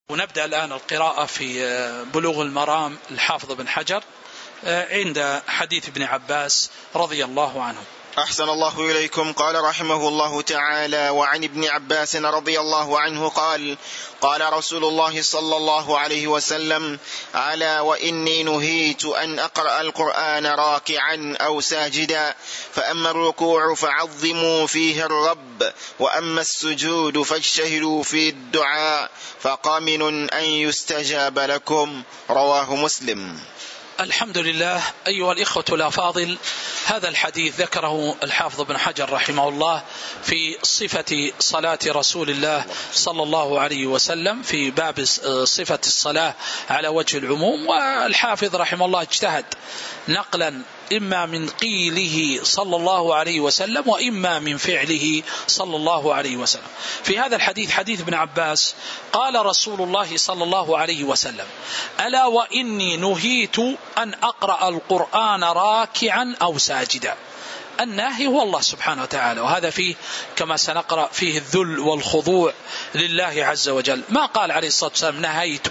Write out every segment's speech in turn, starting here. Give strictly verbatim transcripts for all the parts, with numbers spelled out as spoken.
ونبدأ الآن القراءة في بلوغ المرام الحافظ بن حجر عند حديث ابن عباس رضي الله عنه. أحسن الله إليكم. قال رحمه الله تعالى: وعن ابن عباس رضي الله عنه قال: قال رسول الله صلى الله عليه وسلم: ألا وإني نهيت أن أقرأ القرآن راكعا أو ساجدا، فأما الركوع فعظموا فيه الرب، وأما السجود فاجتهدوا في الدعاء، فقامن أن يستجاب لكم. رواه مسلم. الحمد لله. أيها الإخوة الأفاضل، هذا الحديث ذكره الحافظ بن حجر رحمه الله في صفة صلاة رسول الله صلى الله عليه وسلم في باب صفة الصلاة على وجه العموم، والحافظ رحمه الله اجتهد نقلا إما من قيله صلى الله عليه وسلم وإما من فعله صلى الله عليه وسلم. في هذا الحديث حديث ابن عباس قال رسول الله صلى الله عليه وسلم: ألا وإني نهيت أن أقرأ القرآن راكعا أو ساجدا. الناهي هو الله سبحانه وتعالى، وهذا فيه كما سنقرأ فيه الذل والخضوع لله عز وجل. ما قال عليه الصلاة والسلام نهيت،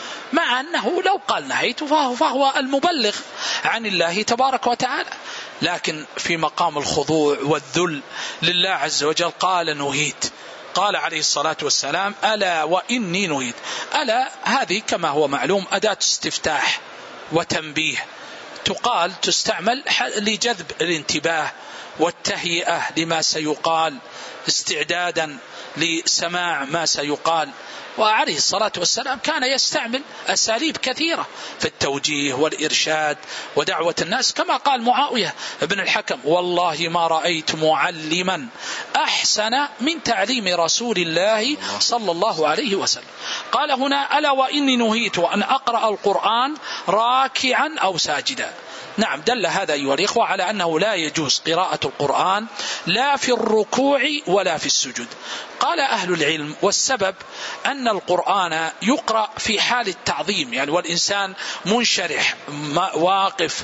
مع أنه لو قال نهيت فهو, فهو المبلغ عن الله تبارك وتعالى، لكن في مقام الخضوع والذل لله عز وجل قال نهيت. قال عليه الصلاة والسلام: ألا وإني نهيت. ألا هذه كما هو معلوم أداة استفتاح وتنبيه، تقال تستعمل لجذب الانتباه والتهيئة لما سيقال، استعدادا لسماع ما سيقال. وعليه الصلاة والسلام كان يستعمل أساليب كثيرة في التوجيه والإرشاد ودعوة الناس، كما قال معاوية بن الحكم: والله ما رأيت معلما أحسن من تعليم رسول الله صلى الله عليه وسلم. قال هنا: ألا وإني نهيت أن أقرأ القرآن راكعا أو ساجدا. نعم، دل هذا أيها الإخوة على أنه لا يجوز قراءة القرآن لا في الركوع ولا في السجود. قال أهل العلم: والسبب أن القرآن يقرأ في حال التعظيم، يعني والإنسان منشرح واقف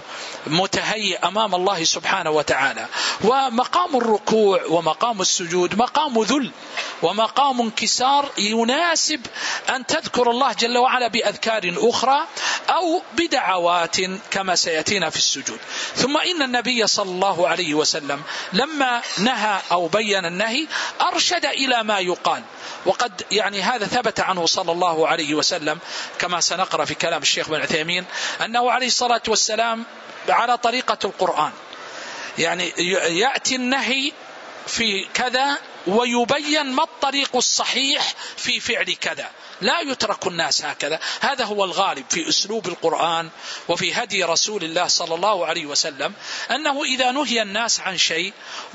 متهيئ أمام الله سبحانه وتعالى، ومقام الركوع ومقام السجود مقام ذل ومقام انكسار، يناسب أن تذكر الله جل وعلا بأذكار أخرى أو بدعوات كما سيأتينا في السجود. ثم إن النبي صلى الله عليه وسلم لما نهى أو بين النهي أرشد إلى ما يقال، وقد يعني هذا ثبت عنه صلى الله عليه وسلم كما سنقرأ في كلام الشيخ بن عثيمين أنه عليه الصلاة والسلام على طريقة القرآن، يعني يأتي النهي في كذا ويبين ما الطريق الصحيح في فعل كذا، لا يترك الناس هكذا. هذا هو الغالب في أسلوب القرآن وفي هدي رسول الله صلى الله عليه وسلم، أنه إذا نهي الناس عن شيء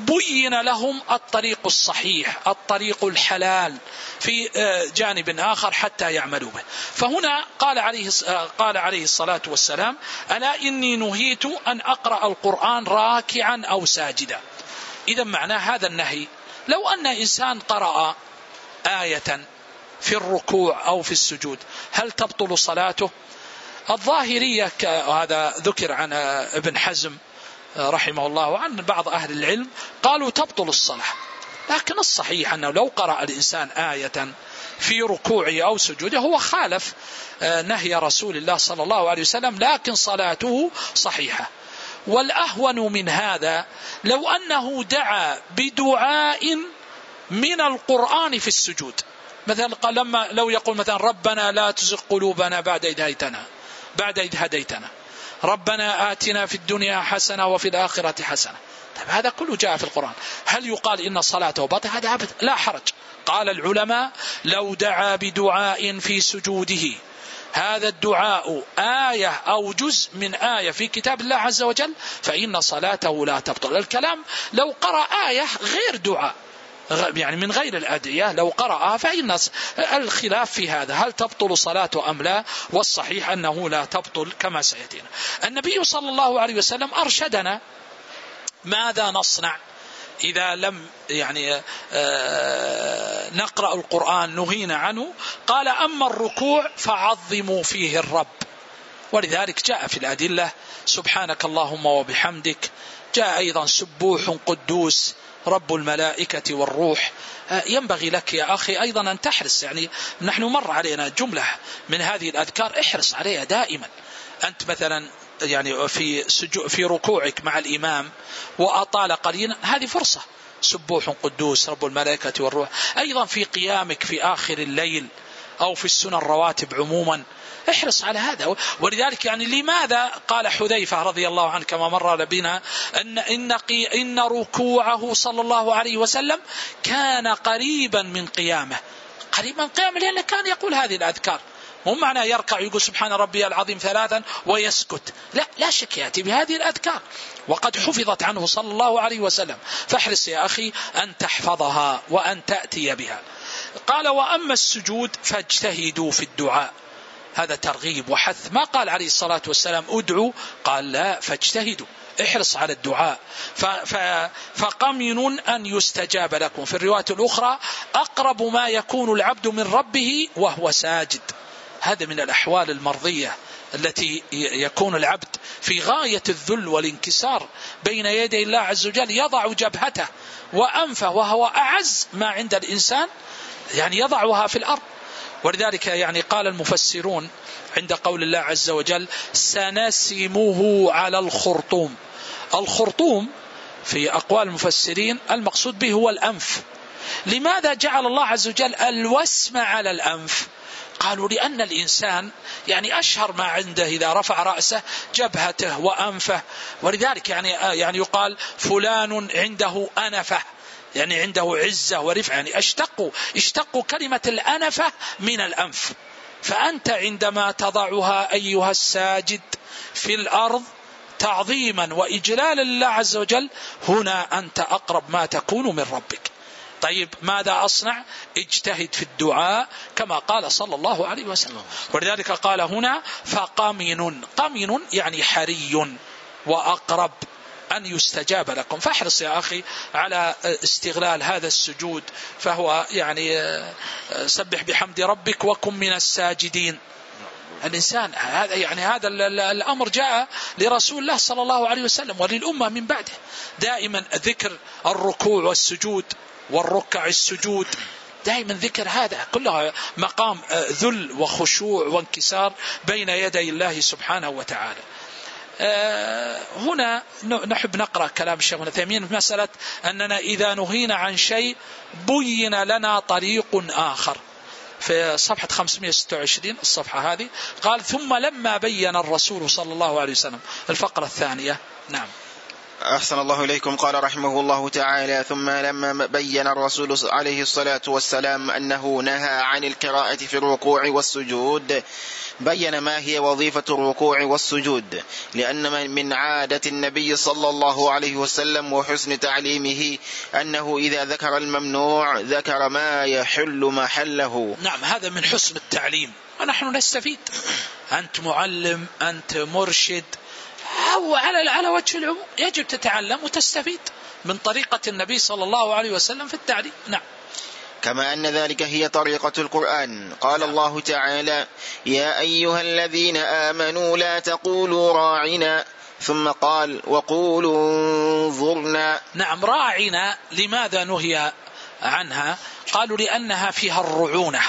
بين لهم الطريق الصحيح، الطريق الحلال في جانب آخر حتى يعملوا به. فهنا قال عليه قال عليه الصلاة والسلام: ألا إني نهيت أن أقرأ القرآن راكعا أو ساجدا. إذا معنى هذا النهي لو أن إنسان قرأ آية في الركوع أو في السجود هل تبطل صلاته؟ الظاهرية، هذا ذكر عن ابن حزم رحمه الله وعن بعض أهل العلم، قالوا تبطل الصلاة، لكن الصحيح أنه لو قرأ الإنسان آية في ركوعه أو سجوده هو خالف نهي رسول الله صلى الله عليه وسلم، لكن صلاته صحيحة. والأهون من هذا لو أنه دعا بدعاء من القرآن في السجود، مثلا قال لما لو يقول مثلا: ربنا لا تزغ قلوبنا بعد إذ هديتنا بعد إذ هديتنا ربنا آتنا في الدنيا حسنة وفي الآخرة حسنة. طيب هذا كله جاء في القرآن، هل يقال إن صلاته باطلة؟ هذا أبدا لا حرج. قال العلماء: لو دعا بدعاء في سجوده هذا الدعاء آية أو جزء من آية في كتاب الله عز وجل فإن صلاته لا تبطل. الكلام لو قرأ آية غير دعاء، يعني من غير الأدعية، لو قرأها فإن الخلاف في هذا هل تبطل صلاته أم لا، والصحيح أنه لا تبطل كما سيأتينا. النبي صلى الله عليه وسلم أرشدنا ماذا نصنع إذا لم يعني نقرأ القرآن نهينا عنه. قال: أما الركوع فعظموا فيه الرب. ولذلك جاء في الأدلة: سبحانك اللهم وبحمدك، جاء أيضا سبوح قدوس رب الملائكة والروح. ينبغي لك يا أخي أيضا أن تحرص، يعني نحن مر علينا جملة من هذه الأذكار احرص عليها دائما. أنت مثلا يعني في سجو في ركوعك مع الإمام وأطال قليلا، هذه فرصة، سبوح قدوس رب الملائكة والروح. أيضا في قيامك في آخر الليل أو في السنن الرواتب عموما احرص على هذا. ولذلك يعني لماذا قال حذيفة رضي الله عنه كما مر بنا أن, إن, إن ركوعه صلى الله عليه وسلم كان قريبا من قيامه، قريبا من قيامه لأنه كان يقول هذه الأذكار. مو معنى يركع يقول سبحان ربي العظيم ثلاثا ويسكت، لا لا شك يأتي بهذه الأذكار وقد حفظت عنه صلى الله عليه وسلم. فاحرص يا أخي أن تحفظها وأن تأتي بها. قال وأما السجود فاجتهدوا في الدعاء، هذا ترغيب وحث. ما قال عليه الصلاة والسلام ادعوا، قال لا فاجتهدوا، احرص على الدعاء. فقمن أن يستجاب لكم. في الرواية الأخرى أقرب ما يكون العبد من ربه وهو ساجد. هذا من الأحوال المرضية التي يكون العبد في غاية الذل والانكسار بين يدي الله عز وجل، يضع جبهته وأنفه وهو أعز ما عند الإنسان، يعني يضعها في الأرض. ولذلك يعني قال المفسرون عند قول الله عز وجل سنسمه على الخرطوم. الخرطوم في أقوال المفسرين المقصود به هو الأنف. لماذا جعل الله عز وجل الوسم على الأنف؟ قالوا لأن الإنسان يعني أشهر ما عنده إذا رفع رأسه جبهته وأنفه، ولذلك يعني يعني يقال فلان عنده أنفة، يعني عنده عزة ورفع، يعني اشتقوا اشتقوا كلمة الأنفة من الأنف. فأنت عندما تضعها أيها الساجد في الأرض تعظيما وإجلالا لله عز وجل، هنا أنت أقرب ما تكون من ربك. طيب ماذا أصنع؟ اجتهد في الدعاء كما قال صلى الله عليه وسلم. ولذلك قال هنا فقمن، قمن يعني حري وأقرب أن يستجاب لكم. فاحرص يا أخي على استغلال هذا السجود، فهو يعني سبح بحمد ربك وكن من الساجدين. الإنسان هذا يعني هذا الأمر جاء لرسول الله صلى الله عليه وسلم وللأمة من بعده، دائما ذكر الركوع والسجود والركع السجود، دائما ذكر هذا كلها مقام ذل وخشوع وانكسار بين يدي الله سبحانه وتعالى. هنا نحب نقرأ كلام الشيخ ابن تيمية في مسألة أننا إذا نهينا عن شيء بين لنا طريق آخر. في صفحة خمسمائة وستة وعشرين الصفحة هذه قال ثم لما بين الرسول صلى الله عليه وسلم، الفقرة الثانية. نعم. أحسن الله إليكم. قال رحمه الله تعالى ثم لما بين الرسول عليه الصلاة والسلام أنه نهى عن القراءة في الركوع والسجود بين ما هي وظيفة الركوع والسجود، لأن من عادة النبي صلى الله عليه وسلم وحسن تعليمه أنه إذا ذكر الممنوع ذكر ما يحل محله. نعم، هذا من حسن التعليم ونحن نستفيد. أنت معلم، أنت مرشد، أو على على وجه العموم يجب تتعلم وتستفيد من طريقة النبي صلى الله عليه وسلم في التعليم. نعم. كما أن ذلك هي طريقة القرآن. قال نعم. الله تعالى يا أيها الذين آمنوا لا تقولوا راعنا، ثم قال وقولوا انظرنا. نعم، راعنا لماذا نهي عنها؟ قالوا لأنها فيها الرعونة،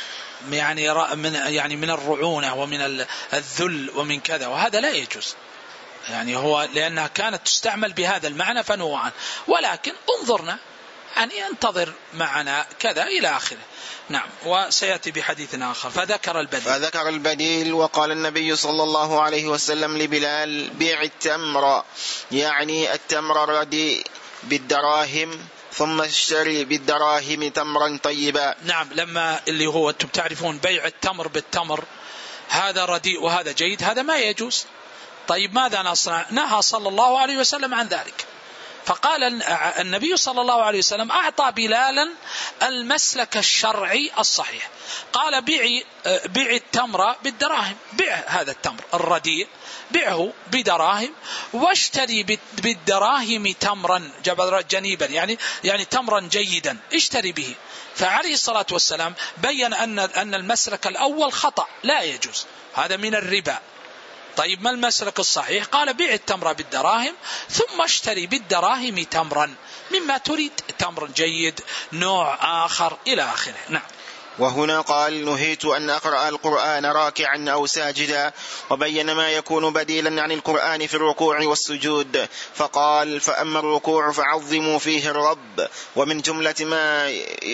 يعني من يعني من الرعونة ومن الذل ومن كذا، وهذا لا يجوز، يعني هو لأنها كانت تستعمل بهذا المعنى فنهى عنه. ولكن انظرنا يعني انتظر معنا كذا إلى آخره. نعم. وسيأتي بحديث آخر. فذكر البديل فذكر البديل وقال النبي صلى الله عليه وسلم لبلال بيع التمر، يعني التمر رديء بالدراهم ثم اشتري بالدراهم تمرا طيبا. نعم، لما اللي هو أنتم تعرفون بيع التمر بالتمر، هذا رديء وهذا جيد، هذا ما يجوز. طيب ماذا نصنع؟ نهى صلى الله عليه وسلم عن ذلك. فقال النبي صلى الله عليه وسلم أعطى بلالا المسلك الشرعي الصحيح، قال بيع بيع التمر بالدراهم، بيع هذا التمر الرديء بيعه بدراهم واشتري بالدراهم تمرا جنيبا، يعني يعني تمرا جيدا اشتري به. فعليه الصلاة والسلام بين أن أن المسلك الأول خطأ لا يجوز، هذا من الربا. طيب ما المسلك الصحيح؟ قال بيع التمر بالدراهم ثم اشتري بالدراهم تمرا مما تريد، تمر جيد نوع آخر إلى آخره. نعم. وهنا قال نهيت أن أقرأ القرآن راكعا أو ساجدا، وبين ما يكون بديلا عن القرآن في الركوع والسجود، فقال فأما الركوع فعظموا فيه الرب، ومن جملة ما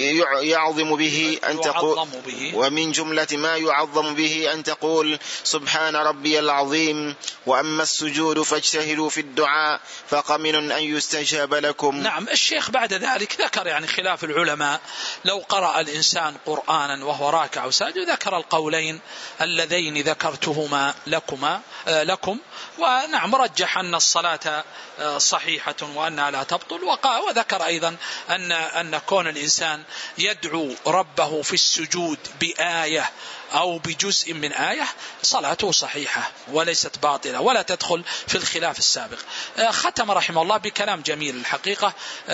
يعظم به أن تقول ومن جملة ما يعظم به أن تقول سبحان ربي العظيم، وأما السجود فاجتهدوا في الدعاء فقمن أن يستجاب لكم. نعم. الشيخ بعد ذلك ذكر يعني خلاف العلماء لو قرأ الإنسان قرآن وهو راكع وساجد، ذكر القولين اللذين ذكرتهما لكما لكم ونعم رجح أن الصلاة صحيحة وأنها لا تبطل، وذكر أيضا أن أن كون الإنسان يدعو ربه في السجود بآية أو بجزء من آية صلاته صحيحة وليست باطلة ولا تدخل في الخلاف السابق. ختم رحمه الله بكلام جميل الحقيقة،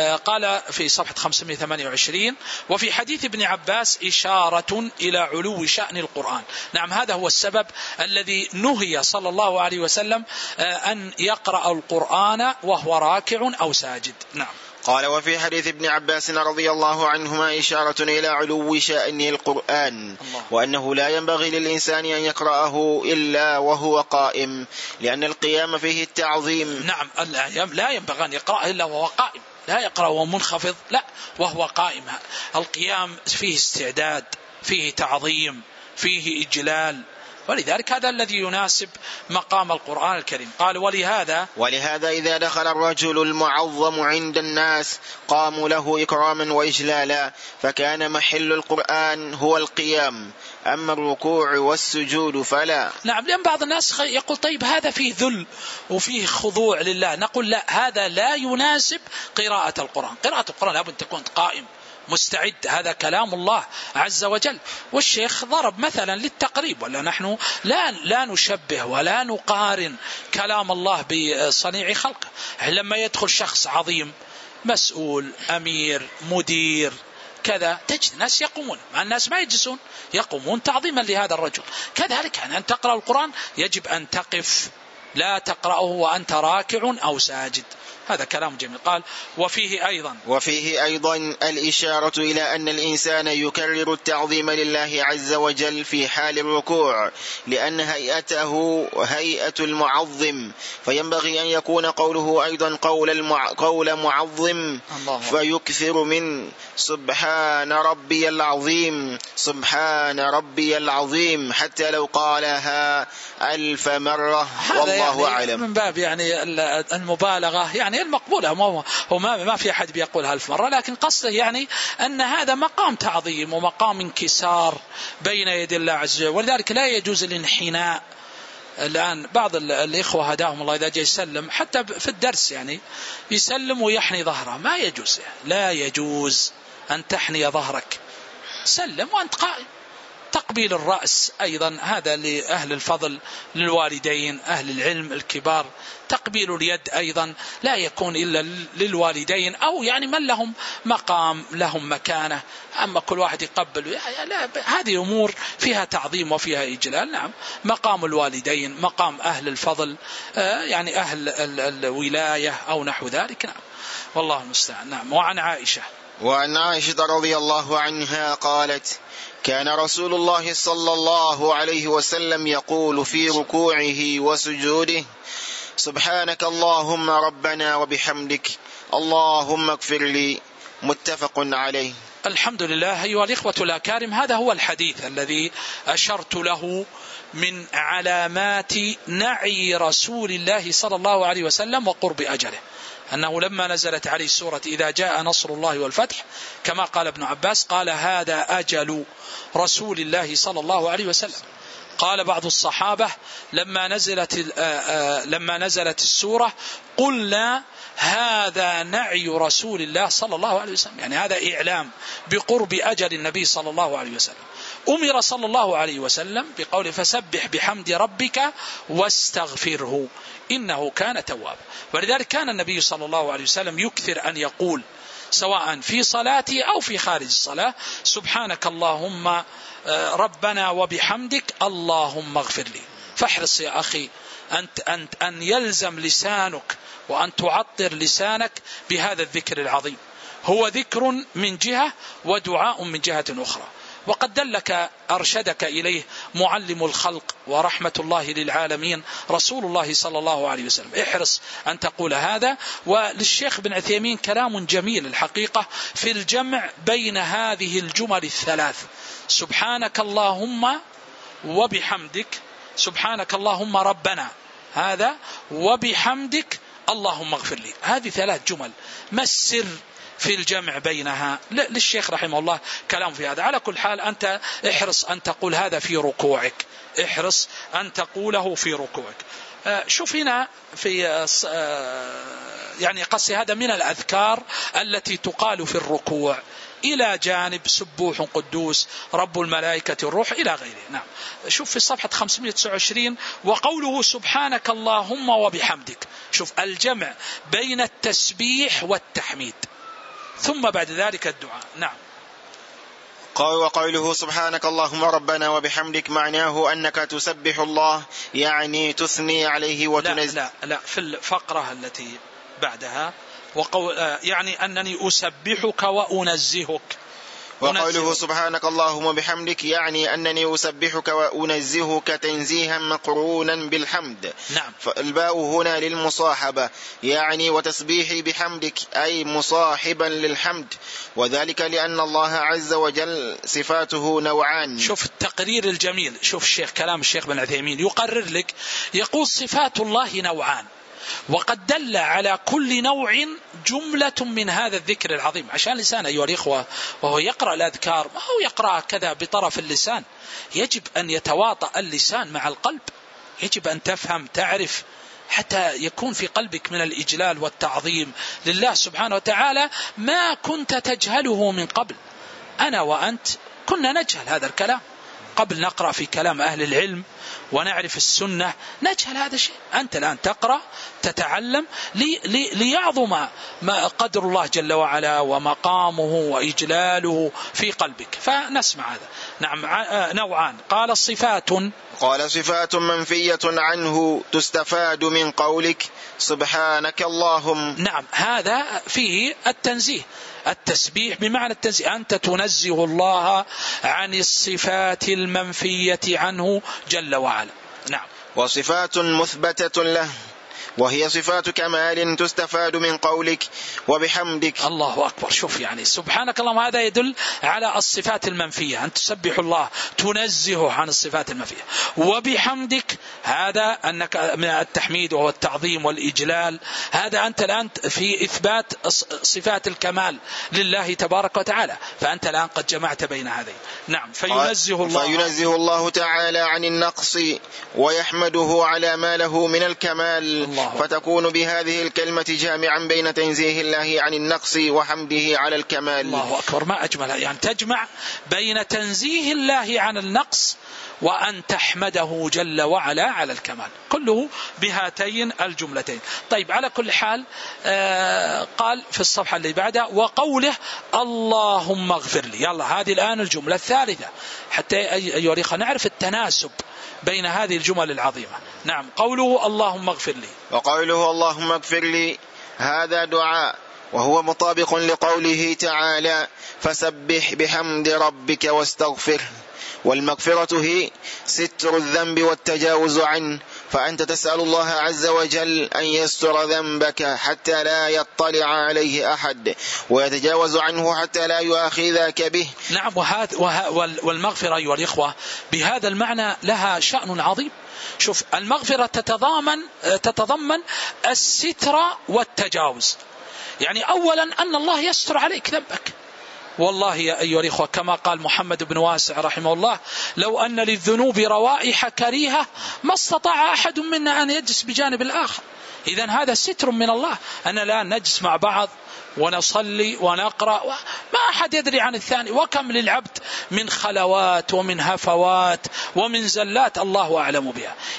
قال في صفحة خمسمائة وثمانية وعشرين وفي حديث ابن عباس إشارة إلى علو شأن القرآن. نعم، هذا هو السبب الذي نهي صلى الله عليه وسلم أن يقرأ القرآن وهو راكع أو ساجد. نعم. قال وفي حديث ابن عباس رضي الله عنهما إشارة إلى علو شأن القرآن، وأنه لا ينبغي للإنسان أن يقرأه إلا وهو قائم، لأن القيام فيه التعظيم. نعم، لا ينبغي أن يقرأه إلا وهو قائم، لا يقرأ وهو منخفض، لا وهو قائم. القيام فيه استعداد، فيه تعظيم، فيه إجلال، ولذلك هذا الذي يناسب مقام القرآن الكريم. قال ولهذا ولهذا إذا دخل الرجل المعظم عند الناس قاموا له إكراما وإجلالا، فكان محل القرآن هو القيام، أما الركوع والسجود فلا. نعم، لأن بعض الناس يقول طيب هذا فيه ذل وفيه خضوع لله، نقول لا، هذا لا يناسب قراءة القرآن. قراءة القرآن لابد أن تكون قائم مستعد، هذا كلام الله عز وجل. والشيخ ضرب مثلا للتقريب، ولا نحن لا لا نشبه ولا نقارن كلام الله بصنيع خلقه. لما يدخل شخص عظيم مسؤول أمير مدير كذا تجد الناس يقومون، مع الناس ما يجلسون، يقومون تعظيما لهذا الرجل. كذلك أن تقرأ القرآن يجب أن تقف، لا تقرأه وأنت راكع أو ساجد. هذا كلام جميل. قال وفيه أيضا وفيه أيضا الإشارة إلى أن الإنسان يكرر التعظيم لله عز وجل في حال الركوع، لأن هيئته هيئة المعظم، فينبغي أن يكون قوله أيضا قول, المع... قول معظم، فيكثر من سبحان ربي العظيم سبحان ربي العظيم حتى لو قالها ألف مرة، والله أعلم. يعني من باب يعني المبالغة يعني المقبولة، هو ما ما في أحد بيقولها ألف مرة، لكن قصده يعني أن هذا مقام تعظيم ومقام انكسار بين يدي الله عز وجل، ولذلك لا يجوز الانحناء. الآن بعض الإخوة هداهم الله إذا جاء يسلم حتى في الدرس يعني يسلم ويحني ظهره، ما يجوز يعني. لا يجوز أن تحني ظهرك، سلم وأنت قائم. تقبيل الرأس أيضا هذا لأهل الفضل للوالدين أهل العلم الكبار. تقبيل اليد أيضا لا يكون إلا للوالدين أو يعني من لهم مقام لهم مكانة، أما كل واحد يقبل لا، هذه أمور فيها تعظيم وفيها إجلال. نعم، مقام الوالدين مقام أهل الفضل يعني أهل الولاية أو نحو ذلك. نعم، والله المستعان. نعم. وعن عائشة وعن عائشة رضي الله عنها قالت كان رسول الله صلى الله عليه وسلم يقول في ركوعه وسجوده سبحانك اللهم ربنا وبحمدك اللهم اغفر لي، متفق عليه. الحمد لله. أيها الإخوة الأكارم، هذا هو الحديث الذي أشرت له من علامات نعي رسول الله صلى الله عليه وسلم وقرب أجله، أنه لما نزلت عليه سورة إذا جاء نصر الله والفتح كما قال ابن عباس قال هذا أجل رسول الله صلى الله عليه وسلم. قال بعض الصحابة لما نزلت لما نزلت السورة قلنا هذا نعي رسول الله صلى الله عليه وسلم، يعني هذا إعلام بقرب أجل النبي صلى الله عليه وسلم. أمر صلى الله عليه وسلم بقوله فسبح بحمد ربك واستغفره إنه كان توابا. ولذلك كان النبي صلى الله عليه وسلم يكثر أن يقول سواء في صلاته أو في خارج الصلاة سبحانك اللهم ربنا وبحمدك اللهم اغفر لي. فاحرص يا أخي أن, أن, أن يلزم لسانك وأن تعطر لسانك بهذا الذكر العظيم. هو ذكر من جهة ودعاء من جهة أخرى، وقد دلك أرشدك إليه معلم الخلق ورحمة الله للعالمين رسول الله صلى الله عليه وسلم. احرص أن تقول هذا. وللشيخ بن عثيمين كلام جميل الحقيقة في الجمع بين هذه الجمل الثلاث: سبحانك اللهم وبحمدك، سبحانك اللهم ربنا هذا، وبحمدك اللهم اغفر لي. هذه ثلاث جمل، ما السر في الجمع بينها؟ للشيخ رحمه الله كلام في هذا. على كل حال أنت احرص أن تقول هذا في ركوعك، احرص أن تقوله في ركوعك. شوف هنا في يعني قصي هذا من الأذكار التي تقال في الركوع، إلى جانب سبوح قدوس رب الملائكة الروح إلى غيره. نعم، شوف في صفحة خمسمائة وتسعة وعشرين: وقوله سبحانك اللهم وبحمدك. شوف الجمع بين التسبيح والتحميد، ثم بعد ذلك الدعاء. نعم. قال: وقوله سبحانك اللهم ربنا وبحمدك معناه أنك تسبح الله، يعني تثني عليه وتنزه. لا لا لا، في الفقرة التي بعدها وقول يعني أنني أسبحك وأنزهك. وقوله سبحانك اللهم وبحمدك يعني أنني أسبحك وأنزهك تنزيها مقرونا بالحمد. نعم. فالباء هنا للمصاحبة، يعني وتسبيحي بحمدك أي مصاحبا للحمد، وذلك لأن الله عز وجل صفاته نوعان. شوف التقرير الجميل، شوف الشيخ كلام الشيخ بن عثيمين يقرر لك، يقول صفات الله نوعان، وقد دل على كل نوع جملة من هذا الذكر العظيم. عشان الإنسان أيها الإخوة وهو يقرأ الأذكار ما هو يقرأ كذا بطرف اللسان، يجب أن يتواطأ اللسان مع القلب، يجب أن تفهم تعرف حتى يكون في قلبك من الإجلال والتعظيم لله سبحانه وتعالى ما كنت تجهله من قبل. أنا وأنت كنا نجهل هذا الكلام قبل، نقرأ في كلام أهل العلم ونعرف السنة، نجهل هذا الشيء. أنت الآن تقرأ تتعلم لي لي ليعظم ما قدر الله جل وعلا ومقامه وإجلاله في قلبك، فنسمع هذا. نعم. نوعان. قال الصفات قال صفات منفية عنه تستفاد من قولك سبحانك اللهم. نعم، هذا فيه التنزيه، التسبيح بمعنى التنزيه، أنت تنزه الله عن الصفات المنفية عنه جل وعلا. نعم. وصفات مثبتة له وهي صفات كمال تستفاد من قولك وبحمدك. الله أكبر. شوف يعني سبحانك اللهم هذا يدل على الصفات المنفية، أن تسبح الله تنزه عن الصفات المنفية. وبحمدك هذا أنك من التحميد وهو التعظيم والإجلال، هذا أنت الآن في إثبات صفات الكمال لله تبارك وتعالى، فأنت الآن قد جمعت بين هذين. نعم. فينزه الله فينزه الله تعالى عن النقص ويحمده على ما له من الكمال، فتكون بهذه الكلمة جامعا بين تنزيه الله عن النقص وحمده على الكمال. الله أكبر، ما أجملها، يعني تجمع بين تنزيه الله عن النقص وأن تحمده جل وعلا على الكمال، كله بهاتين الجملتين. طيب، على كل حال آه قال في الصفحة اللي بعدها وقوله اللهم اغفر لي. يلا هذه الآن الجملة الثالثة حتى أيها الأخوة نعرف التناسب بين هذه الجمل العظيمة. نعم. قوله اللهم اغفر لي. وقوله اللهم اغفر لي هذا دعاء، وهو مطابق لقوله تعالى فسبح بحمد ربك واستغفر. والمغفرة هي ستر الذنب والتجاوز عنه، فأنت تسأل الله عز وجل أن يستر ذنبك حتى لا يطلع عليه أحد، ويتجاوز عنه حتى لا يؤاخذك به. نعم. وهذا والمغفرة أيها الإخوة بهذا المعنى لها شأن عظيم. شوف، المغفرة تتضمن تتضمن الستر والتجاوز، يعني أولا أن الله يستر عليك ذنبك. والله يا أيها الإخوة كما قال محمد بن واسع رحمه الله لو أن للذنوب روائح كريهة ما استطاع أحد منا أن يجلس بجانب الآخر. إذن هذا ستر من الله، أن لا نجلس مع بعض ونصلي ونقرأ ما أحد يدري عن الثاني. وكم للعبد من خلوات ومن هفوات ومن زلات الله أعلم بها.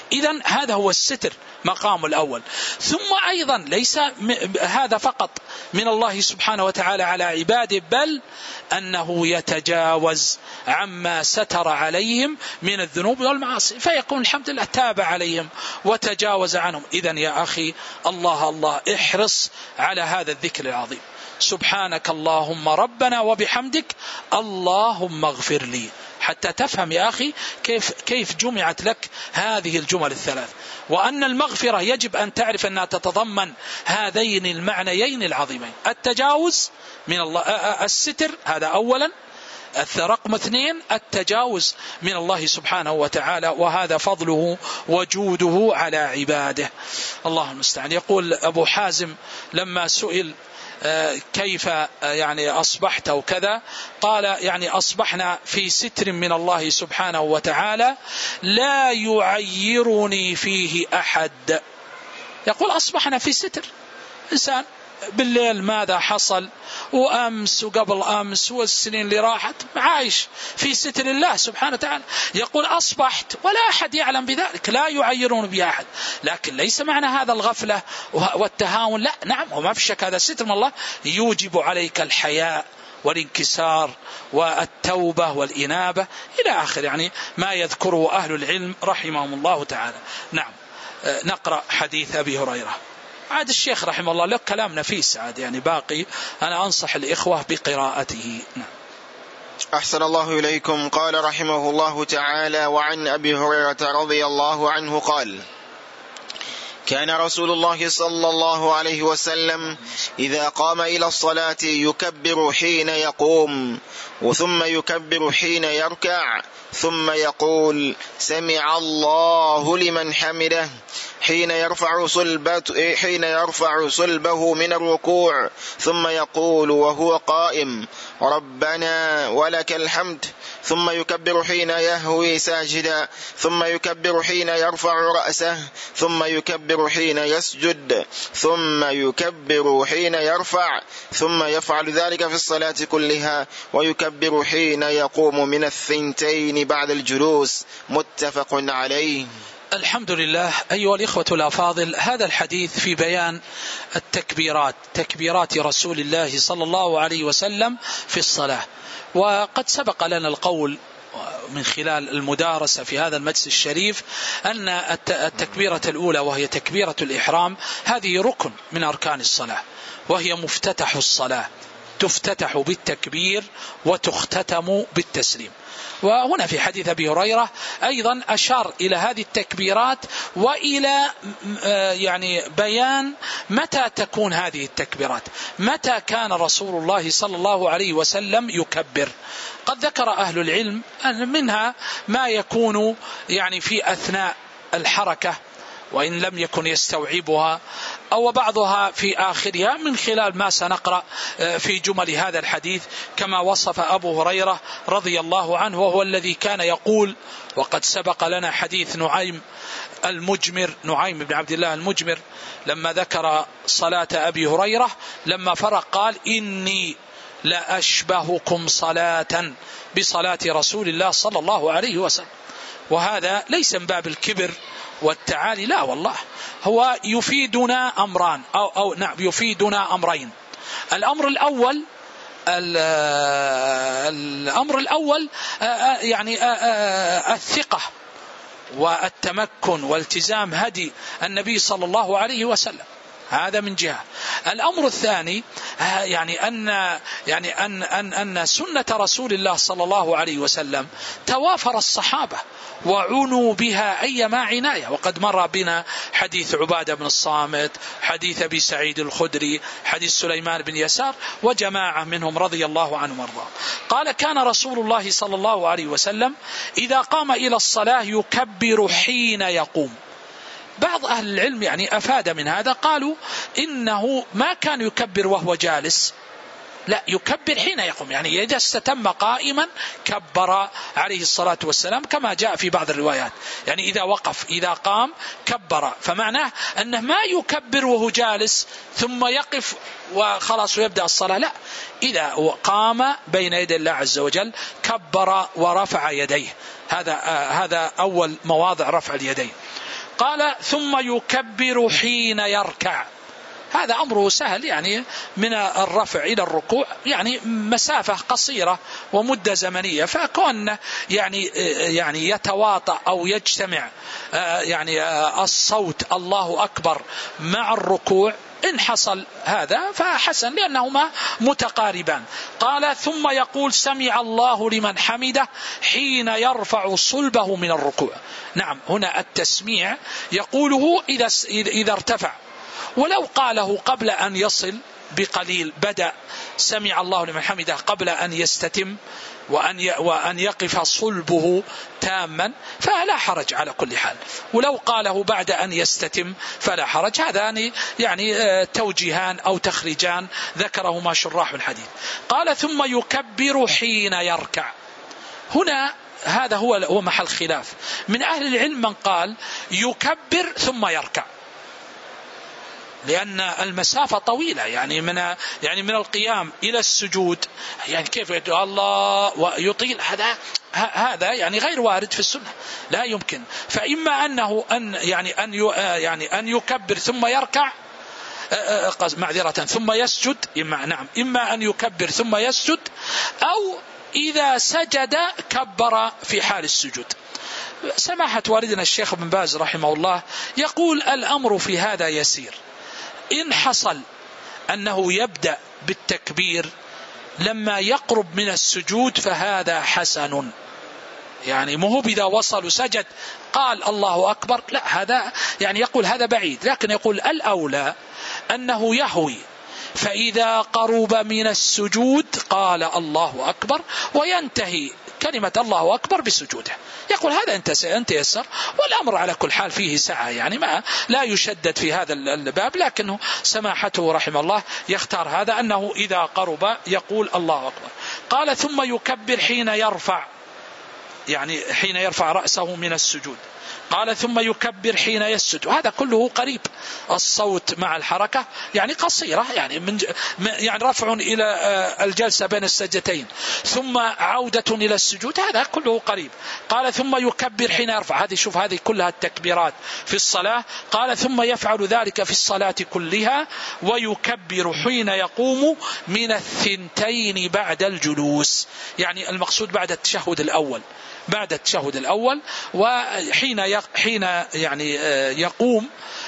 إذن هذا هو الستر مقام الأول. ثم أيضا ليس هذا فقط من الله سبحانه وتعالى على عباده، بل أنه يتجاوز عما ستر عليهم من الذنوب والمعاصي، فيقول الحمد لله تاب عليهم وتجاوز عنهم. إذن يا أخي الله الله احرص على هذا الذكر العظيم، سبحانك اللهم ربنا وبحمدك اللهم اغفر لي، حتى تفهم يا أخي كيف كيف جمعت لك هذه الجمل الثلاث، وأن المغفرة يجب أن تعرف أنها تتضمن هذين المعنيين العظيمين، التجاوز من الله، الستر هذا أولا، رقم اثنين التجاوز من الله سبحانه وتعالى، وهذا فضله وجوده على عباده. الله المستعان. يقول أبو حازم لما سئل كيف يعني أصبحت وكذا، قال يعني أصبحنا في ستر من الله سبحانه وتعالى لا يعيرني فيه أحد. يقول أصبحنا في ستر، إنسان بالليل ماذا حصل وأمس وقبل أمس والسنين اللي راحت عايش في ستر الله سبحانه وتعالى. يقول أصبحت ولا أحد يعلم بذلك، لا يعيرون به أحد، لكن ليس معنى هذا الغفلة والتهاون، لا، نعم وما في شك هذا ستر من الله يوجب عليك الحياء والانكسار والتوبة والإنابة إلى آخر يعني ما يذكره أهل العلم رحمهم الله تعالى. نعم. نقرأ حديث أبي هريرة. عاد الشيخ رحمه الله له كلام نفيس عاد يعني باقي، أنا أنصح الإخوة بقراءته. نعم. أحسن الله إليكم. قال رحمه الله تعالى: وعن أبي هريرة رضي الله عنه قال: كان رسول الله صلى الله عليه وسلم إذا قام إلى الصلاة يكبر حين يقوم، وثم يكبر حين يركع، ثم يقول: سمع الله لمن حمده، حين يرفع صلبته حين يرفع صلبه من الركوع، ثم يقول وهو قائم: ربنا ولك الحمد، ثم يكبر حين يهوي ساجدا، ثم يكبر حين يرفع رأسه، ثم يكبر حين يسجد، ثم يكبر حين يرفع، ثم يفعل ذلك في الصلاة كلها، ويكبر حين يقوم من الثنتين بعد الجلوس. متفق عليه. الحمد لله. أيها الإخوة الأفاضل، هذا الحديث في بيان التكبيرات، تكبيرات رسول الله صلى الله عليه وسلم في الصلاة، وقد سبق لنا القول من خلال المدارسة في هذا المجلس الشريف أن التكبيرة الأولى وهي تكبيرة الإحرام هذه ركن من أركان الصلاة، وهي مفتتح الصلاة، تفتتح بالتكبير وتختتم بالتسليم. وهنا في حديث أبي هريرة أيضا أشار إلى هذه التكبيرات وإلى يعني بيان متى تكون هذه التكبيرات، متى كان رسول الله صلى الله عليه وسلم يكبر. قد ذكر أهل العلم أن منها ما يكون يعني في أثناء الحركة وإن لم يكن يستوعبها، أو بعضها في آخرها، من خلال ما سنقرأ في جمل هذا الحديث كما وصف أبو هريرة رضي الله عنه، وهو الذي كان يقول، وقد سبق لنا حديث نعيم المجمر، نعيم بن عبد الله المجمر، لما ذكر صلاة أبي هريرة لما فرق قال: إني لأشبهكم صلاة بصلاة رسول الله صلى الله عليه وسلم. وهذا ليس من باب الكبر والتعالي، لا والله، هو يفيدنا أمران أو, أو نعم يفيدنا أمرين. الأمر الأول الأمر الأول يعني الثقة والتمكن والتزام هدي النبي صلى الله عليه وسلم، هذا من جهة. الأمر الثاني يعني أن يعني أن أن أن سنة رسول الله صلى الله عليه وسلم توافر الصحابة وعنوا بها أيما عناية، وقد مر بنا حديث عبادة بن الصامت، حديث أبي سعيد الخدري، حديث سليمان بن يسار، وجماعة منهم رضي الله عنهم وارضاهم. قال: كان رسول الله صلى الله عليه وسلم إذا قام إلى الصلاة يكبر حين يقوم. بعض أهل العلم يعني أفاد من هذا، قالوا إنه ما كان يكبر وهو جالس، لا، يكبر حين يقوم، يعني إذا استتم قائما كبر عليه الصلاة والسلام كما جاء في بعض الروايات، يعني إذا وقف إذا قام كبر، فمعناه أنه ما يكبر وهو جالس ثم يقف وخلاص ويبدأ الصلاة، لا، إذا قام بين يدي الله عز وجل كبر ورفع يديه. هذا هذا أول مواضع رفع اليدين. قال ثم يكبر حين يركع. هذا أمره سهل، يعني من الرفع إلى الركوع يعني مسافة قصيرة ومدة زمنية، فكون يعني يعني يتواطأ أو يجتمع يعني الصوت الله أكبر مع الركوع، إن حصل هذا فحسن لأنهما متقاربان. قال ثم يقول سمع الله لمن حمده حين يرفع صلبه من الركوع. نعم، هنا التسميع يقوله إذا إذا ارتفع، ولو قاله قبل أن يصل بقليل، بدأ سمع الله لمن حمده قبل أن يستتم وأن وأن يقف صلبه تاما فلا حرج على كل حال، ولو قاله بعد أن يستتم فلا حرج. هذان يعني توجيهان أو تخريجان ذكرهما شراح الحديث. قال ثم يكبر حين يركع. هنا هذا هو هو محل خلاف من أهل العلم، من قال يكبر ثم يركع، لأن المسافة طويلة، يعني من يعني من القيام إلى السجود، يعني كيف يقول الله ويطيل، هذا هذا يعني غير وارد في السنة، لا يمكن. فإما أنه أن يعني أن يعني أن يكبر ثم يركع، معذرة ثم يسجد، إما نعم إما أن يكبر ثم يسجد، أو إذا سجد كبر في حال السجود. سماحة والدنا الشيخ ابن باز رحمه الله يقول الأمر في هذا يسير. إن حصل أنه يبدأ بالتكبير لما يقرب من السجود فهذا حسن، يعني مو إذا وصل سجد قال الله أكبر، لا، هذا يعني يقول هذا بعيد، لكن يقول الأولى أنه يهوي، فإذا قرب من السجود قال الله أكبر وينتهي كلمة الله أكبر بسجوده. يقول هذا أنت يسر، والأمر على كل حال فيه سعة، يعني ما لا يشدد في هذا الباب، لكنه سماحته رحمه الله يختار هذا أنه إذا قرب يقول الله أكبر. قال ثم يكبر حين يرفع، يعني حين يرفع رأسه من السجود. قال ثم يكبر حين يسجد، وهذا كله قريب، الصوت مع الحركة يعني قصيرة، يعني من يعني رفع إلى الجلسة بين السجدتين ثم عودة إلى السجود، هذا كله قريب. قال ثم يكبر حين يرفع، هذه شوف هذه كلها التكبيرات في الصلاة. قال ثم يفعل ذلك في الصلاة كلها، ويكبر حين يقوم من الثنتين بعد الجلوس، يعني المقصود بعد التشهد الأول، بعد التشهد الأول، وحين حين يعني يقوم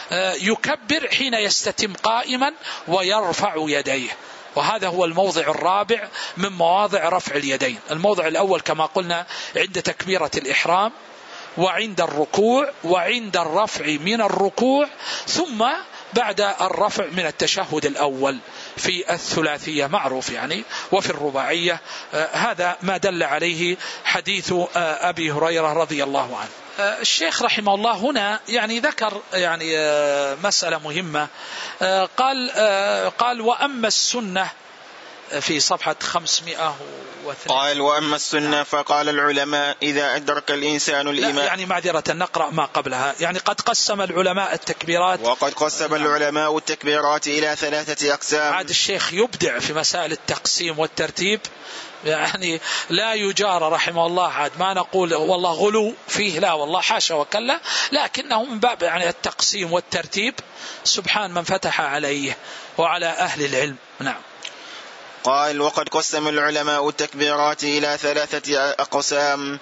يكبر حين يستتم قائما ويرفع يديه، وهذا هو الموضع الرابع من مواضع رفع اليدين. الموضع الأول كما قلنا عند تكبيرة الإحرام، وعند الركوع، وعند الرفع من الركوع، ثم بعد الرفع من التشهد الأول في الثلاثية معروف يعني، وفي الرباعية. آه هذا ما دل عليه حديث آه أبي هريرة رضي الله عنه. آه الشيخ رحمه الله هنا يعني ذكر يعني آه مسألة مهمة. آه قال آه قال وأما السنة في صفحة خمسمائة واثنين، قال وأما السنة فقال العلماء إذا أدرك الإنسان الإمام، يعني معذرة نقرأ ما قبلها، يعني قد قسم العلماء التكبيرات، وقد قسم العلماء التكبيرات إلى ثلاثة أقسام. عاد الشيخ يبدع في مسائل التقسيم والترتيب، يعني لا يجار رحمه الله، عاد ما نقول والله غلو فيه، لا والله حاشا وكلا، لكنه من باب يعني التقسيم والترتيب سبحان من فتح عليه وعلى أهل العلم. نعم. قال وقد قسم العلماء التكبيرات إلى ثلاثة أقسام: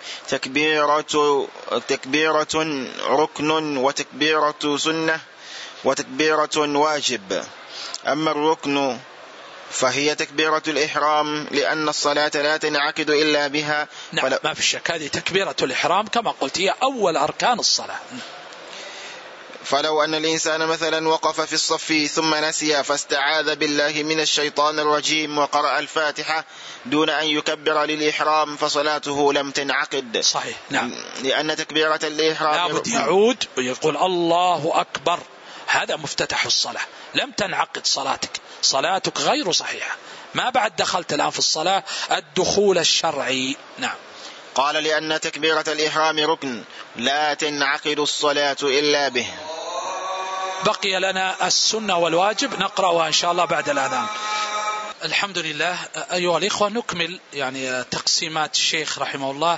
تكبيرة تكبيرة ركن، وتكبيرة سنة، وتكبيرة واجب. أما الركن فهي تكبيرة الإحرام، لأن الصلاة لا تنعقد إلا بها. نعم فل... ما في شك، هذه تكبيرة الإحرام كما قلت هي أول أركان الصلاة. فلو أن الإنسان مثلا وقف في الصف ثم نسي فاستعاذ بالله من الشيطان الرجيم وقرأ الفاتحة دون أن يكبر للإحرام فصلاته لم تنعقد. صحيح. نعم. لأن تكبيرة الإحرام لابد يعود ويقول الله أكبر، هذا مفتتح الصلاة، لم تنعقد صلاتك، صلاتك غير صحيحة، ما بعد دخلت الآن في الصلاة الدخول الشرعي. نعم. قال لأن تكبيرة الإحرام ركن لا تنعقد الصلاة إلا به. بقي لنا السنة والواجب، نقرأها إن شاء الله بعد الأذان. الحمد لله. أيها الإخوة، نكمل يعني تقسيمات الشيخ رحمه الله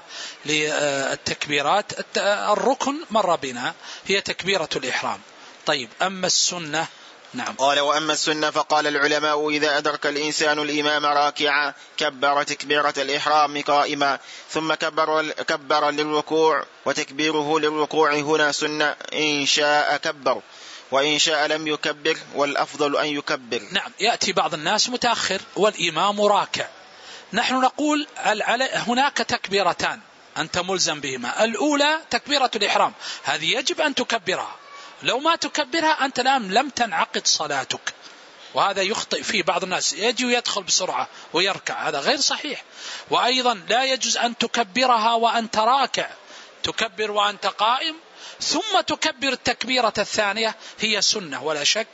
للتكبيرات. الركن مر بنا هي تكبيرة الإحرام. طيب، أما السنة؟ نعم. قال: وأما السنة فقال العلماء: إذا أدرك الإنسان الإمام راكعا كبر تكبيرة الإحرام قائما، ثم كبر, كبر للركوع، وتكبيره للركوع هنا سنة، إن شاء كبر وإن شاء لم يكبر، والأفضل أن يكبر. نعم. يأتي بعض الناس متأخر والإمام راكع، نحن نقول هناك تكبيرتان أنت ملزم بهما. الأولى تكبيرة الإحرام، هذه يجب أن تكبرها، لو ما تكبرها أنت لم تنعقد صلاتك، وهذا يخطئ فيه بعض الناس، يجي ويدخل بسرعة ويركع، هذا غير صحيح. وأيضا لا يجوز أن تكبرها وأنت راكع، تكبر وأنت قائم ثم تكبر التكبيرة الثانية، هي سنة ولا شك،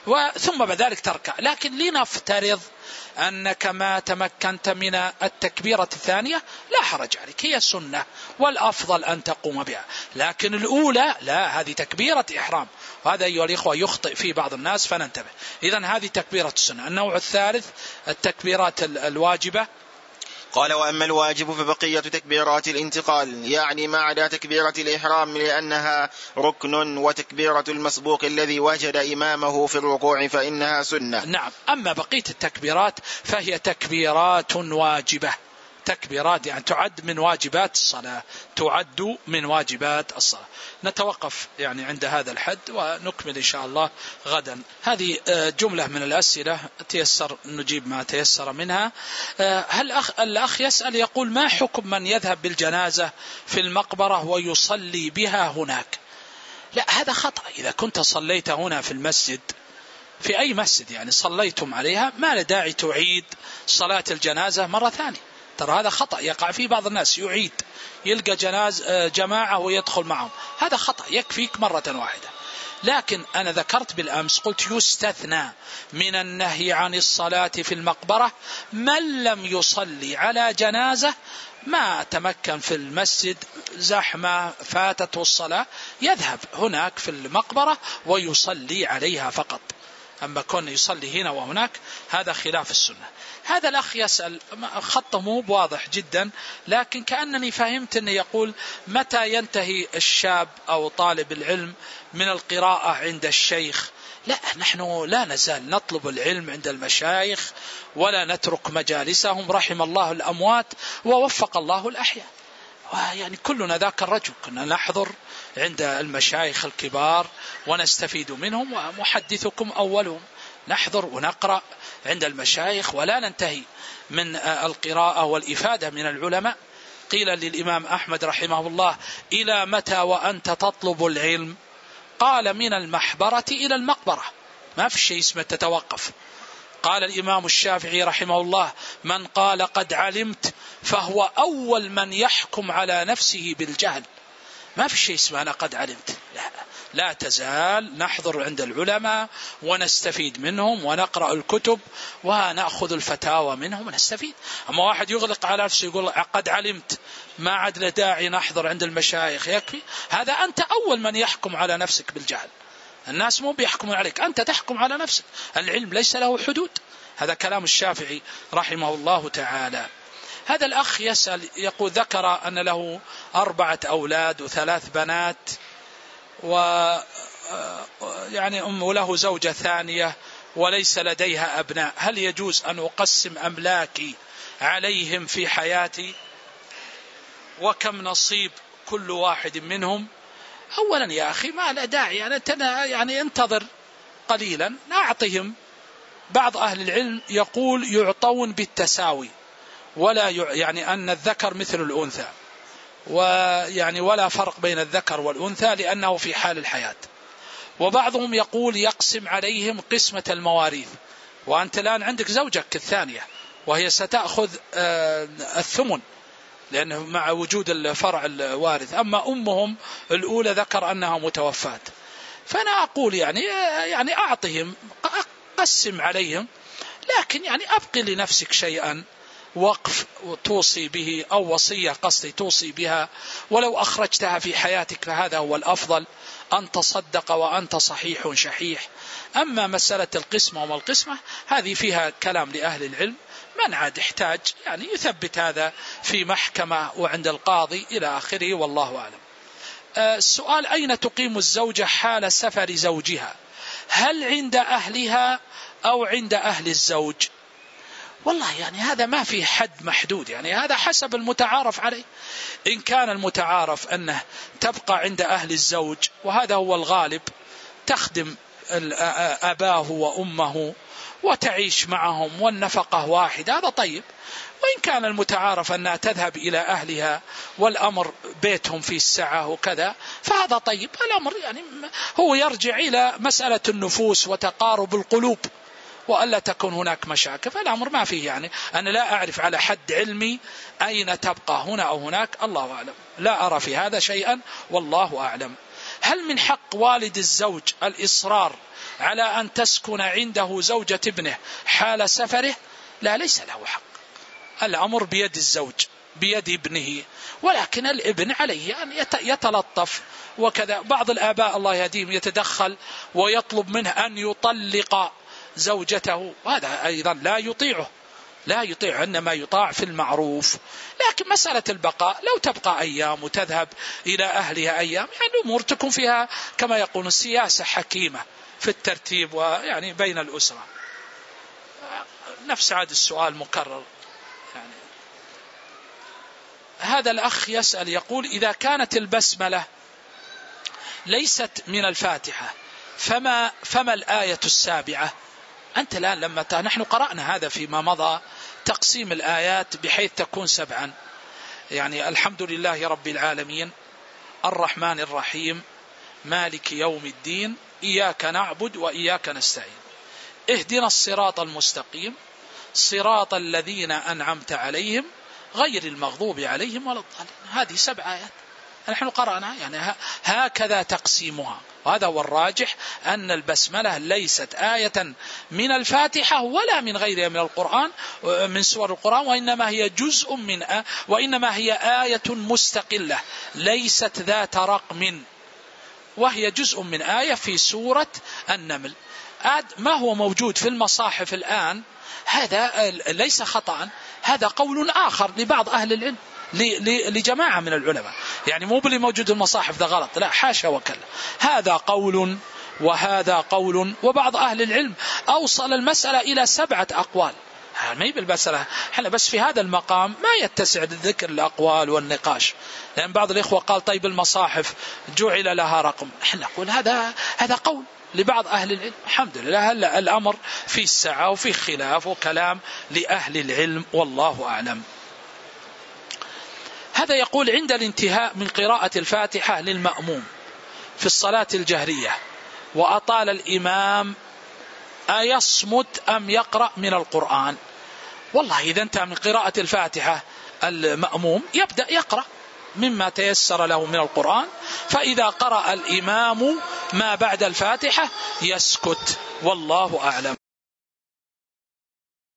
ثم بذلك تركع. لكن لنفترض أنك ما تمكنت من التكبيرة الثانية، لا حرج عليك، هي سنة والأفضل أن تقوم بها. لكن الأولى لا، هذه تكبيرة إحرام، وهذا أيها الإخوة يخطئ فيه بعض الناس، فننتبه. إذن هذه تكبيرة السنة. النوع الثالث التكبيرات الواجبة. قال: وأما الواجب فبقية تكبيرات الانتقال، يعني ما عدا تكبيرة الإحرام لأنها ركن، وتكبيرة المسبوق الذي وجد إمامه في الركوع فإنها سنة. نعم. أما بقية التكبيرات فهي تكبيرات واجبة، تكبيرات يعني تعد من واجبات الصلاة، تعد من واجبات الصلاة. نتوقف يعني عند هذا الحد ونكمل إن شاء الله غدا. هذه جملة من الأسئلة، تيسر نجيب ما تيسر منها. هل أخ الأخ يسأل يقول: ما حكم من يذهب بالجنازة في المقبرة ويصلي بها هناك؟ لا، هذا خطأ. إذا كنت صليت هنا في المسجد، في أي مسجد يعني صليتم عليها، ما لداعي تعيد صلاة الجنازة مرة ثانية. ترى هذا خطأ يقع فيه بعض الناس، يعيد، يلقى جناز جماعة ويدخل معهم، هذا خطأ، يكفيك مرة واحدة. لكن أنا ذكرت بالأمس قلت يستثنى من النهي عن الصلاة في المقبرة من لم يصلي على جنازة، ما تمكن في المسجد، زحمة فاتته الصلاة، يذهب هناك في المقبرة ويصلي عليها فقط. أما كون يصلي هنا وهناك هذا خلاف السنة. هذا الأخ يسأل، خطه مو واضح جدا، لكن كأنني فهمت أنه يقول: متى ينتهي الشاب أو طالب العلم من القراءة عند الشيخ؟ لا، نحن لا نزال نطلب العلم عند المشايخ ولا نترك مجالسهم، رحم الله الأموات ووفق الله الأحياء. يعني كلنا ذاك الرجل، كنا نحضر عند المشايخ الكبار ونستفيد منهم، ومحدثكم أولهم، نحضر ونقرأ عند المشايخ ولا ننتهي من القراءة والإفادة من العلماء. قيل للإمام أحمد رحمه الله: إلى متى وأنت تطلب العلم؟ قال: من المحبرة إلى المقبرة، ما في شيء اسمه تتوقف. قال الإمام الشافعي رحمه الله: من قال قد علمت فهو أول من يحكم على نفسه بالجهل. ما في شيء اسمه أنا قد علمت، لا, لا تزال نحضر عند العلماء ونستفيد منهم ونقرأ الكتب ونأخذ الفتاوى منهم ونستفيد. أما واحد يغلق على نفسه يقول قد علمت، ما عاد له داعي نحضر عند المشايخ، يكفي. هذا أنت أول من يحكم على نفسك بالجهل، الناس مو بيحكمون عليك، أنت تحكم على نفسك. العلم ليس له حدود، هذا كلام الشافعي رحمه الله تعالى. هذا الأخ يسأل يقول: ذكر أن له أربعة أولاد وثلاث بنات، و يعني أم له زوجة ثانية وليس لديها أبناء، هل يجوز أن أقسم أملاكي عليهم في حياتي؟ وكم نصيب كل واحد منهم؟ أولا يا أخي ما لا داعي يعني, يعني انتظر قليلا نعطيهم. بعض أهل العلم يقول يعطون بالتساوي، ولا يعني أن الذكر مثل الأنثى، ويعني ولا فرق بين الذكر والأنثى لأنه في حال الحياة. وبعضهم يقول يقسم عليهم قسمة المواريث، وأنت الآن عندك زوجك الثانية وهي ستأخذ الثمن لأنه مع وجود الفرع الوارث، أما أمهم الأولى ذكر أنها متوفاة. فأنا أقول يعني يعني أعطهم، أقسم عليهم، لكن يعني أبقي لنفسك شيئا وقف توصي به أو وصية قصدي توصي بها، ولو أخرجتها في حياتك فهذا هو الأفضل، أن تصدق وأنت صحيح شحيح. أما مسألة القسمة وما القسمة هذه فيها كلام لأهل العلم، من عاد يحتاج يعني يثبت هذا في محكمة وعند القاضي إلى آخره، والله أعلم. السؤال: أين تقيم الزوجة حال سفر زوجها؟ هل عند أهلها أو عند أهل الزوج؟ والله يعني هذا ما في حد محدود، يعني هذا حسب المتعارف عليه. إن كان المتعارف أنه تبقى عند أهل الزوج وهذا هو الغالب، تخدم أباه وأمه وتعيش معهم والنفقة واحدة، هذا طيب. وإن كان المتعارف أنها تذهب إلى أهلها والأمر بيتهم في السعة وكذا فهذا طيب. الأمر يعني هو يرجع إلى مسألة النفوس وتقارب القلوب، وألا تكون هناك مشاكل، فالأمر ما فيه. يعني أنا لا أعرف على حد علمي أين تبقى هنا أو هناك، الله أعلم، لا أرى في هذا شيئا والله أعلم. هل من حق والد الزوج الإصرار على أن تسكن عنده زوجة ابنه حال سفره؟ لا، ليس له حق. الأمر بيد الزوج بيد ابنه، ولكن الابن عليه أن يتلطف وكذا. بعض الآباء الله يهديهم يتدخل ويطلب منه أن يطلق زوجته، وهذا أيضا لا يطيعه، لا يطيع، إنما يطاع في المعروف. لكن مسألة البقاء لو تبقى أيام وتذهب إلى أهلها أيام، يعني الأمور تكون فيها كما يقول السياسة حكيمة في الترتيب ويعني بين الأسرة. نفس عاد السؤال مكرر. يعني هذا الأخ يسأل يقول: إذا كانت البسملة ليست من الفاتحة فما, فما الآية السابعة؟ أنت الآن لما ت... نحن قرأنا هذا فيما مضى، تقسيم الآيات بحيث تكون سبعا، يعني الحمد لله رب العالمين، الرحمن الرحيم، مالك يوم الدين، إياك نعبد وإياك نستعين، اهدنا الصراط المستقيم، صراط الذين أنعمت عليهم غير المغضوب عليهم ولا الضالين. هذه سبع آيات نحن قرأنا، يعني هكذا تقسيمها. وهذا هو الراجح، أن البسملة ليست آية من الفاتحة ولا من غيرها من القرآن من سور القرآن، وإنما هي جزء من آ... وإنما هي آية مستقلة ليست ذات رقم، وهي جزء من آية في سورة النمل. ما هو موجود في المصاحف الآن هذا ليس خطأ، هذا قول آخر لبعض أهل العلم، لجماعة من العلماء، يعني مو باللي موجود المصاحف ده غلط، لا حاشا وكلا، هذا قول وهذا قول. وبعض أهل العلم أوصل المسألة إلى سبعة أقوال، ما هي بالمسألة احنا بس في هذا المقام ما يتسع لذكر الأقوال والنقاش، لأن يعني بعض الإخوة قال طيب المصاحف جعل لها رقم، احنا نقول هذا هذا قول لبعض أهل العلم. الحمد لله هلا الأمر في السعة وفي خلاف وكلام لأهل العلم والله أعلم. هذا يقول: عند الانتهاء من قراءة الفاتحة للمأموم في الصلاة الجهرية وأطال الإمام أيصمت أم يقرأ من القرآن؟ والله إذا انتهى من قراءة الفاتحة المأموم يبدأ يقرأ مما تيسر له من القرآن، فإذا قرأ الإمام ما بعد الفاتحة يسكت والله أعلم.